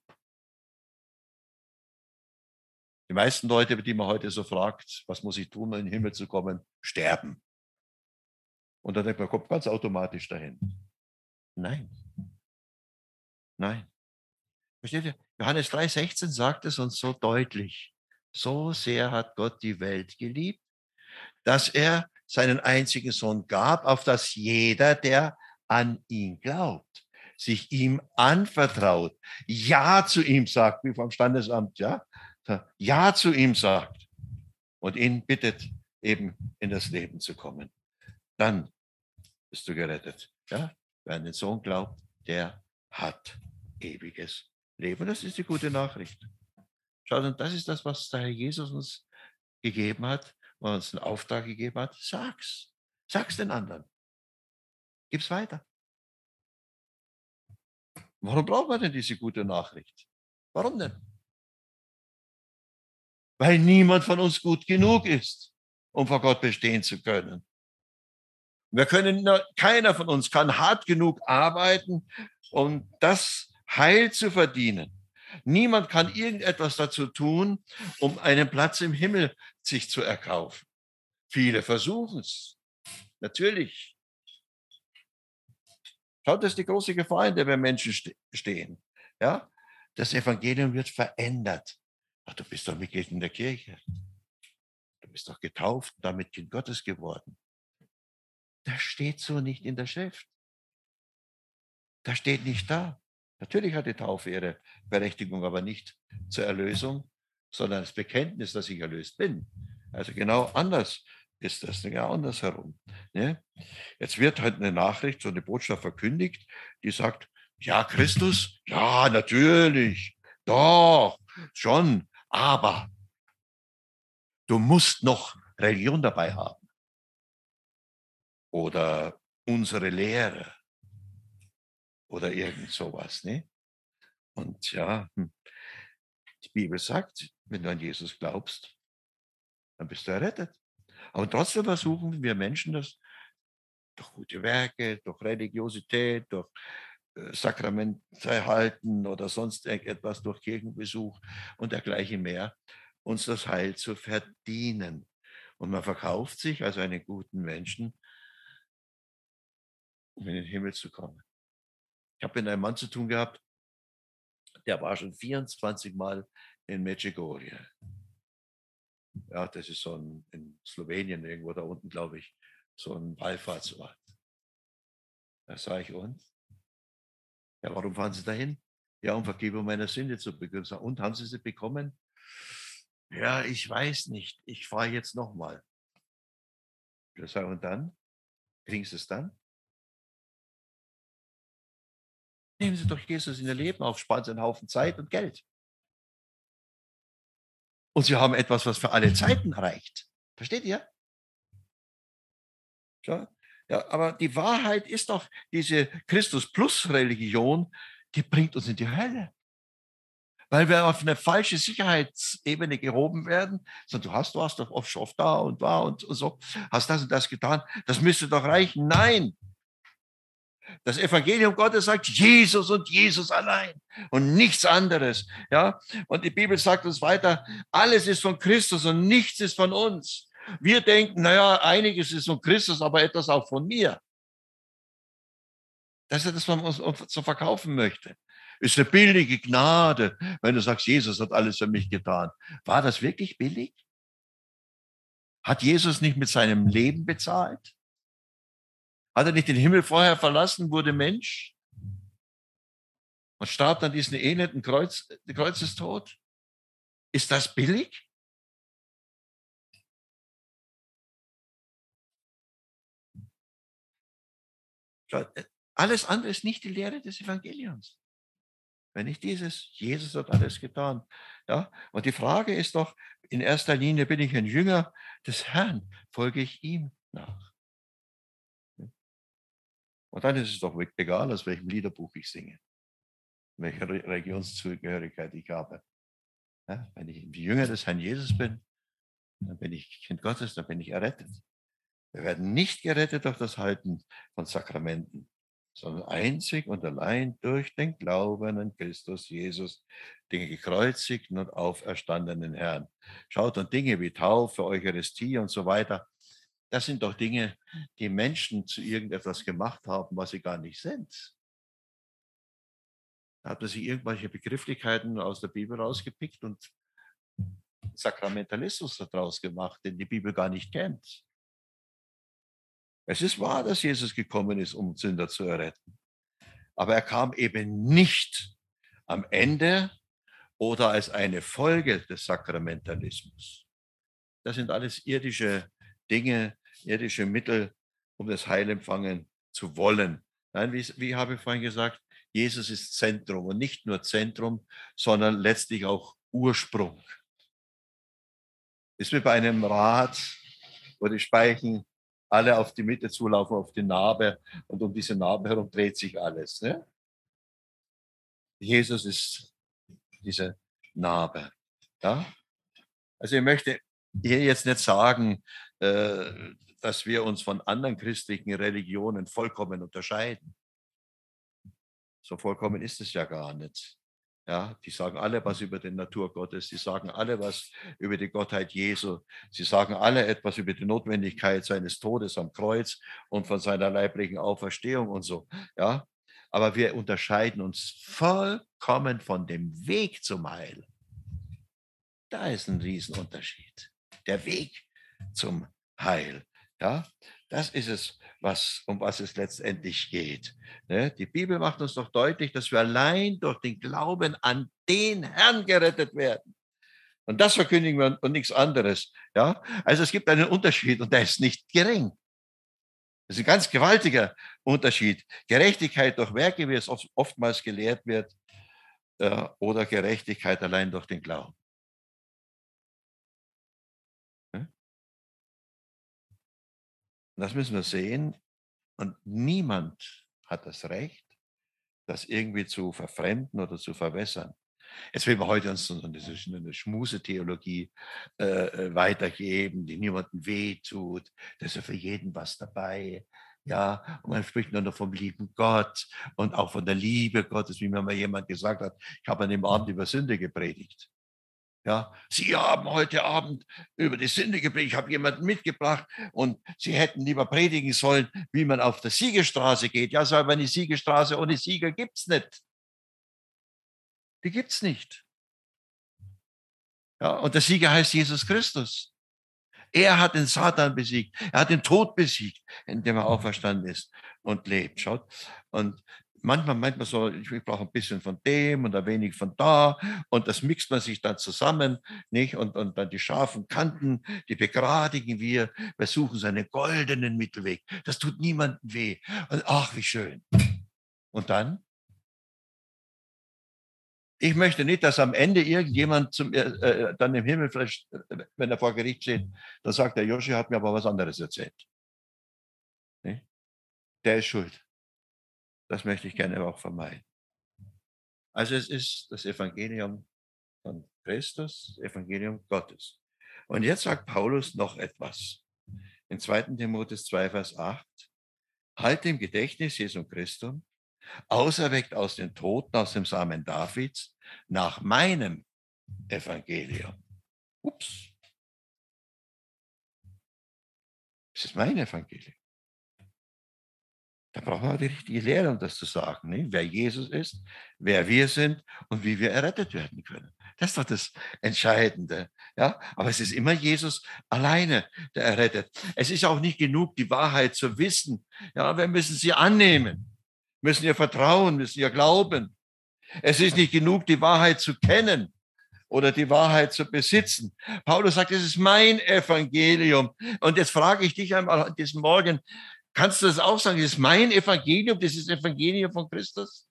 Die meisten Leute, die man heute so fragt, was muss ich tun, um in den Himmel zu kommen, sterben. Und dann denkt man, kommt ganz automatisch dahin. Nein. Nein. Versteht ihr? Johannes 3,16 sagt es uns so deutlich. So sehr hat Gott die Welt geliebt, dass er seinen einzigen Sohn gab, auf dass jeder, der an ihn glaubt, sich ihm anvertraut, Ja zu ihm sagt, wie vom Standesamt, Ja zu ihm sagt und ihn bittet, eben in das Leben zu kommen. Dann bist du gerettet. Ja? Wer an den Sohn glaubt, der hat ewiges Leben. Das ist die gute Nachricht. Schaut, und das ist das, was der Herr Jesus uns gegeben hat, und uns einen Auftrag gegeben hat. Sag's. Sag's den anderen. Gib's weiter. Warum braucht man denn diese gute Nachricht? Warum denn? Weil niemand von uns gut genug ist, um vor Gott bestehen zu können. Keiner von uns kann hart genug arbeiten, um das Heil zu verdienen. Niemand kann irgendetwas dazu tun, um einen Platz im Himmel sich zu erkaufen. Viele versuchen es. Natürlich. Schaut, das ist die große Gefahr, in der wir Menschen stehen. Ja? Das Evangelium wird verändert. Ach, du bist doch Mitglied in der Kirche. Du bist doch getauft und damit Kind Gottes geworden. Das steht so nicht in der Schrift. Das steht nicht da. Natürlich hat die Taufe ihre Berechtigung, aber nicht zur Erlösung, sondern das Bekenntnis, dass ich erlöst bin. Also genau anders ist das, genau andersherum. Ne? Jetzt wird halt eine Nachricht, so eine Botschaft verkündigt, die sagt, ja, Christus, ja, natürlich, doch, schon, aber du musst noch Religion dabei haben oder unsere Lehre oder irgend sowas. Ne? Und ja, die Bibel sagt, wenn du an Jesus glaubst, dann bist du errettet. Aber trotzdem versuchen wir Menschen das durch gute Werke, durch Religiosität, durch Sakrament erhalten oder sonst irgendetwas durch Kirchenbesuch und dergleichen mehr, uns das Heil zu verdienen. Und man verkauft sich als einen guten Menschen, um in den Himmel zu kommen. Ich habe mit einem Mann zu tun gehabt, der war schon 24 Mal in Medjugorje. Ja, das ist so ein, in Slowenien irgendwo da unten, glaube ich, so ein Wallfahrtsort. Da sage ich, und? Ja, warum fahren Sie dahin? Ja, um Vergebung meiner Sünde zu bekommen. Und, haben Sie sie bekommen? Ja, ich weiß nicht. Ich fahre jetzt nochmal. Ich sage, und dann? Kriegen Sie es dann? Nehmen Sie doch Jesus in Ihr Leben auf, sparen Sie einen Haufen Zeit und Geld. Und Sie haben etwas, was für alle Zeiten reicht. Versteht ihr? Ja, ja, aber die Wahrheit ist doch, diese Christus-Plus-Religion, die bringt uns in die Hölle. Weil wir auf eine falsche Sicherheitsebene gehoben werden. So, du warst doch oft da und so, hast das und das getan. Das müsste doch reichen. Nein, das Evangelium Gottes sagt Jesus und Jesus allein und nichts anderes. Ja, und die Bibel sagt uns weiter, alles ist von Christus und nichts ist von uns. Wir denken, naja, einiges ist von Christus, aber etwas auch von mir. Das ist das, was man uns so verkaufen möchte. Ist eine billige Gnade, wenn du sagst, Jesus hat alles für mich getan. War das wirklich billig? Hat Jesus nicht mit seinem Leben bezahlt? Hat er nicht den Himmel vorher verlassen, wurde Mensch und starb dann diesen elenden Kreuzestod? Ist das billig? Alles andere ist nicht die Lehre des Evangeliums. Wenn nicht dieses, Jesus hat alles getan. Ja? Und die Frage ist doch, in erster Linie bin ich ein Jünger des Herrn, folge ich ihm nach. Und dann ist es doch egal, aus welchem Liederbuch ich singe, welche Religionszugehörigkeit ich habe. Ja? Wenn ich ein Jünger des Herrn Jesus bin, dann bin ich Kind Gottes, dann bin ich errettet. Wir werden nicht gerettet durch das Halten von Sakramenten, sondern einzig und allein durch den Glauben an Christus Jesus, den gekreuzigten und auferstandenen Herrn. Schaut, und Dinge wie Taufe, Eucharistie und so weiter, das sind doch Dinge, die Menschen zu irgendetwas gemacht haben, was sie gar nicht sind. Da hat man sich irgendwelche Begrifflichkeiten aus der Bibel rausgepickt und Sakramentalismus daraus gemacht, den die Bibel gar nicht kennt. Es ist wahr, dass Jesus gekommen ist, um Sünder zu erretten. Aber er kam eben nicht am Ende oder als eine Folge des Sakramentalismus. Das sind alles irdische Dinge, irdische Mittel, um das Heil empfangen zu wollen. Nein, wie habe ich vorhin gesagt, Jesus ist Zentrum und nicht nur Zentrum, sondern letztlich auch Ursprung. Ist wie bei einem Rad, wo die Speichen alle auf die Mitte zulaufen, auf die Narbe und um diese Narbe herum dreht sich alles. Ne? Jesus ist diese Narbe. Ja? Also ich möchte hier jetzt nicht sagen, dass wir uns von anderen christlichen Religionen vollkommen unterscheiden. So vollkommen ist es ja gar nicht. Ja, die sagen alle was über die Natur Gottes, sie sagen alle was über die Gottheit Jesu, sie sagen alle etwas über die Notwendigkeit seines Todes am Kreuz und von seiner leiblichen Auferstehung und so. Ja, aber wir unterscheiden uns vollkommen von dem Weg zum Heil. Da ist ein Riesenunterschied. Der Weg zum Heil. Ja, das ist es, um was es letztendlich geht. Ne? Die Bibel macht uns doch deutlich, dass wir allein durch den Glauben an den Herrn gerettet werden. Und das verkündigen wir und nichts anderes. Ja, also es gibt einen Unterschied und der ist nicht gering. Das ist ein ganz gewaltiger Unterschied. Gerechtigkeit durch Werke, wie es oftmals gelehrt wird, oder Gerechtigkeit allein durch den Glauben. Ne? Das müssen wir sehen. Und niemand hat das Recht, das irgendwie zu verfremden oder zu verwässern. Jetzt will man heute uns so eine Schmusetheologie weitergeben, die niemandem wehtut. Da ist ja für jeden was dabei. Ja, und man spricht nur noch vom lieben Gott und auch von der Liebe Gottes, wie mir mal jemand gesagt hat. Ich habe an dem Abend über Sünde gepredigt. Ja, Sie haben heute Abend über die Sünde gepredigt. Ich habe jemanden mitgebracht und Sie hätten lieber predigen sollen, wie man auf der Siegerstraße geht. Ja, so aber eine Siegerstraße ohne Sieger gibt's nicht. Die gibt's nicht. Ja, und der Sieger heißt Jesus Christus. Er hat den Satan besiegt. Er hat den Tod besiegt, indem er auferstanden ist und lebt. Schaut. Und manchmal meint man so, ich brauche ein bisschen von dem und ein wenig von da. Und das mixt man sich dann zusammen, nicht? Und dann die scharfen Kanten, die begradigen wir. Wir suchen so einen goldenen Mittelweg. Das tut niemandem weh. Und ach, wie schön. Und dann? Ich möchte nicht, dass am Ende irgendjemand dann im Himmel vielleicht, wenn er vor Gericht steht, dann sagt der Joshi hat mir aber was anderes erzählt. Ne? Der ist schuld. Das möchte ich gerne auch vermeiden. Also es ist das Evangelium von Christus, das Evangelium Gottes. Und jetzt sagt Paulus noch etwas. In 2. Timotheus 2, Vers 8. Halt im Gedächtnis Jesu Christum, auserweckt aus den Toten, aus dem Samen Davids, nach meinem Evangelium. Ups, das ist mein Evangelium. Da brauchen wir die richtige Lehre, um das zu sagen, ne? Wer Jesus ist, wer wir sind und wie wir errettet werden können. Das ist doch das Entscheidende. Ja? Aber es ist immer Jesus alleine, der errettet. Es ist auch nicht genug, die Wahrheit zu wissen. Ja, wir müssen sie annehmen, müssen ihr vertrauen, müssen ihr glauben. Es ist nicht genug, die Wahrheit zu kennen oder die Wahrheit zu besitzen. Paulus sagt, es ist mein Evangelium. Und jetzt frage ich dich einmal diesen Morgen, kannst du das auch sagen? Das ist mein Evangelium, das ist das Evangelium von Christus?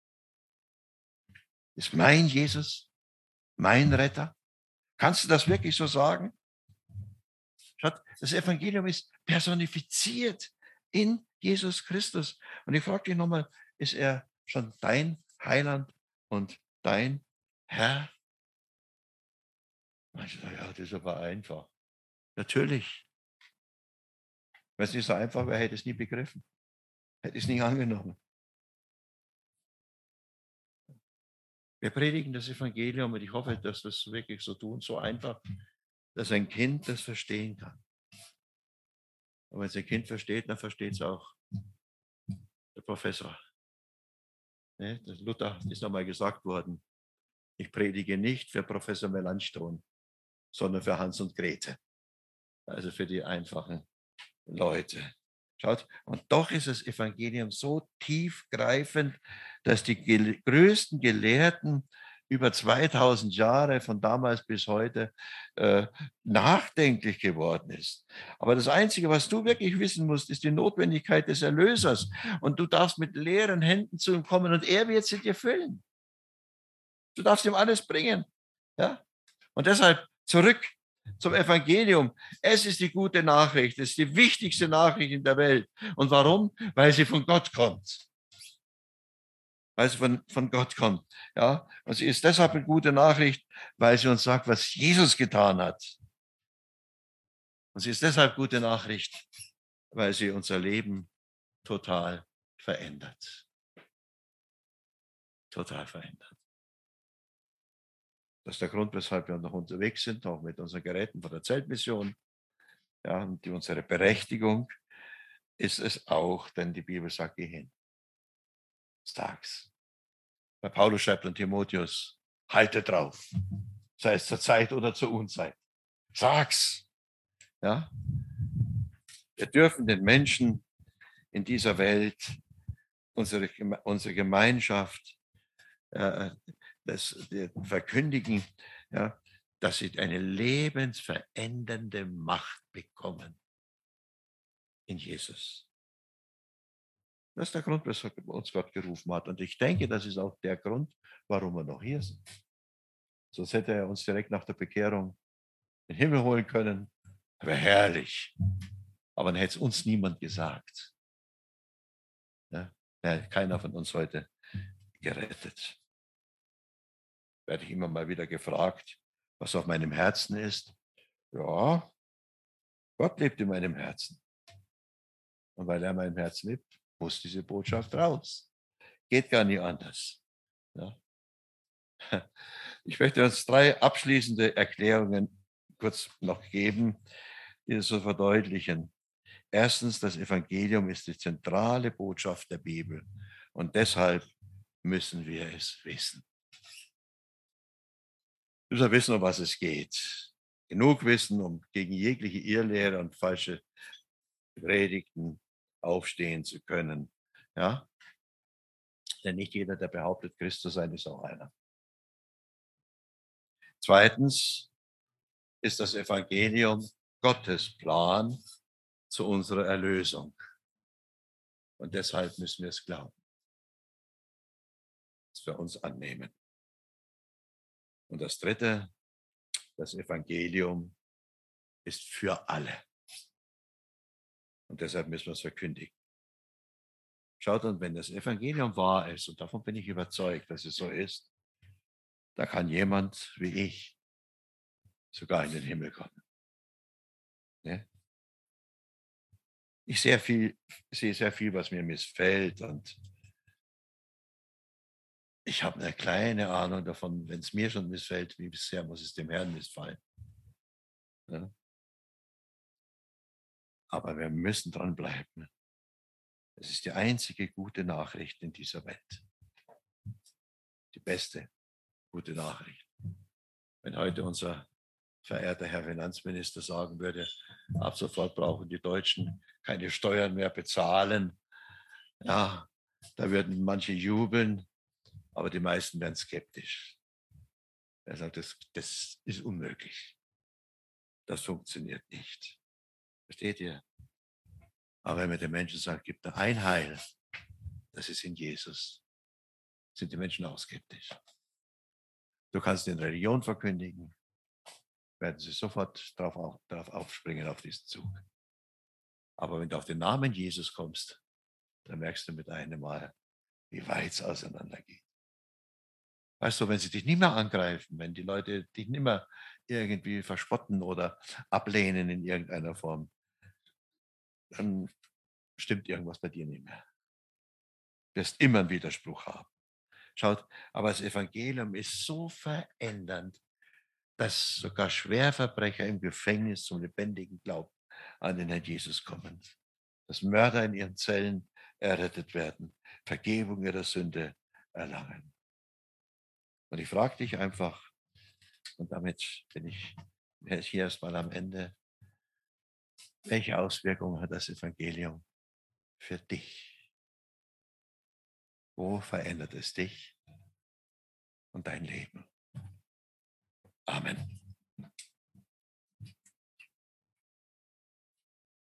Das ist mein Jesus, mein Retter? Kannst du das wirklich so sagen? Schaut, das Evangelium ist personifiziert in Jesus Christus. Und ich frage dich nochmal, ist er schon dein Heiland und dein Herr? Manche sagen, ja, das ist aber einfach. Natürlich. Wenn es nicht so einfach wäre, hätte ich es nie begriffen. Hätte ich es nicht angenommen. Wir predigen das Evangelium und ich hoffe, dass wir es wirklich so tun, so einfach, dass ein Kind das verstehen kann. Und wenn es ein Kind versteht, dann versteht es auch der Professor. Ne? Das Luther ist nochmal gesagt worden, ich predige nicht für Professor Melanchthon, sondern für Hans und Grete. Also für die einfachen Leute. Schaut, und doch ist das Evangelium so tiefgreifend, dass die größten Gelehrten über 2000 Jahre von damals bis heute nachdenklich geworden ist. Aber das Einzige, was du wirklich wissen musst, ist die Notwendigkeit des Erlösers. Und du darfst mit leeren Händen zu ihm kommen und er wird sie dir füllen. Du darfst ihm alles bringen. Ja? Und deshalb zurück zum Evangelium. Es ist die gute Nachricht. Es ist die wichtigste Nachricht in der Welt. Und warum? Weil sie von Gott kommt. Weil sie von Gott kommt. Ja? Und sie ist deshalb eine gute Nachricht, weil sie uns sagt, was Jesus getan hat. Und sie ist deshalb gute Nachricht, weil sie unser Leben total verändert. Total verändert. Das ist der Grund, weshalb wir noch unterwegs sind, auch mit unseren Geräten von der Zeltmission. Ja, und unsere Berechtigung ist es auch, denn die Bibel sagt, geh hin. Sag's. Bei Paulus schreibt an Timotheus, halte drauf. Sei es zur Zeit oder zur Unzeit. Sag's. Ja? Wir dürfen den Menschen in dieser Welt, unsere Gemeinschaft, das verkündigen, ja, dass sie eine lebensverändernde Macht bekommen in Jesus. Das ist der Grund, weshalb uns Gott gerufen hat. Und ich denke, das ist auch der Grund, warum wir noch hier sind. Sonst hätte er uns direkt nach der Bekehrung in den Himmel holen können. Wäre herrlich. Aber dann hätte es uns niemand gesagt. Ja? Keiner von uns heute gerettet. Werde ich immer mal wieder gefragt, was auf meinem Herzen ist. Ja, Gott lebt in meinem Herzen. Und weil er mein Herz liebt, muss diese Botschaft raus. Geht gar nicht anders. Ja. Ich möchte uns 3 abschließende Erklärungen kurz noch geben, die das so verdeutlichen. Erstens, das Evangelium ist die zentrale Botschaft der Bibel und deshalb müssen wir es wissen. Wir müssen wissen, um was es geht. Genug wissen, um gegen jegliche Irrlehre und falsche Predigten aufstehen zu können. Ja? Denn nicht jeder, der behauptet, Christ zu sein, ist auch einer. Zweitens ist das Evangelium Gottes Plan zu unserer Erlösung. Und deshalb müssen wir es glauben, es für uns annehmen. Und das Dritte, das Evangelium ist für alle. Und deshalb müssen wir es verkündigen. Schaut, und wenn das Evangelium wahr ist, und davon bin ich überzeugt, dass es so ist, da kann jemand wie ich sogar in den Himmel kommen. Ne? Ich sehe sehr viel, was mir missfällt, und ich habe eine kleine Ahnung davon, wenn es mir schon missfällt, wie sehr muss es dem Herrn missfallen. Ne? Aber wir müssen dranbleiben. Es ist die einzige gute Nachricht in dieser Welt. Die beste gute Nachricht. Wenn heute unser verehrter Herr Finanzminister sagen würde, ab sofort brauchen die Deutschen keine Steuern mehr bezahlen, ja, da würden manche jubeln, aber die meisten wären skeptisch. Er sagt, das ist unmöglich. Das funktioniert nicht. Versteht ihr? Aber wenn man den Menschen sagt, gibt da ein Heil, das ist in Jesus, sind die Menschen auch skeptisch. Du kannst den Religion verkündigen, werden sie sofort drauf aufspringen auf diesen Zug. Aber wenn du auf den Namen Jesus kommst, dann merkst du mit einem Mal, wie weit es auseinandergeht. Weißt du, wenn sie dich nicht mehr angreifen, wenn die Leute dich nicht mehr irgendwie verspotten oder ablehnen in irgendeiner Form, dann stimmt irgendwas bei dir nicht mehr. Du wirst immer einen Widerspruch haben. Schaut, aber das Evangelium ist so verändernd, dass sogar Schwerverbrecher im Gefängnis zum lebendigen Glauben an den Herrn Jesus kommen. Dass Mörder in ihren Zellen errettet werden, Vergebung ihrer Sünde erlangen. Und ich frage dich einfach, und damit bin ich hier erstmal am Ende, welche Auswirkungen hat das Evangelium für dich? Wo verändert es dich und dein Leben? Amen.